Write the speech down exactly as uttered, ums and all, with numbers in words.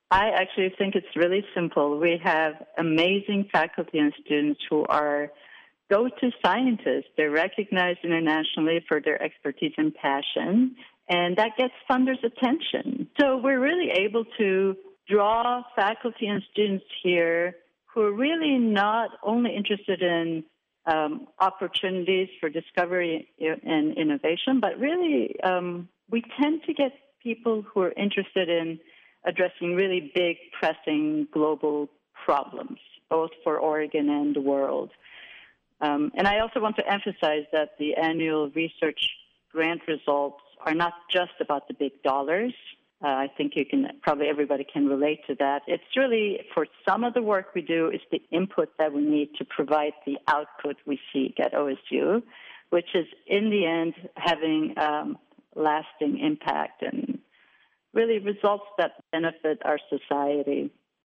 I actually think it's really simple. We have amazing faculty and students who are go-to scientists. They're recognized internationally for their expertise and passion, and that gets funders' attention. So we're really able to draw faculty and students here who are really not only interested in um, opportunities for discovery and innovation, but really um, we tend to get people who are interested in addressing really big, pressing global problems, both for Oregon and the world. Um, and I also want to emphasize that the annual research grant results are not just about the big dollars. Uh, I think you can probably everybody can relate to that. It's really, for some of the work we do, is the input that we need to provide the output we seek at O S U, which is in the end having um, lasting impact and really results that benefit our society.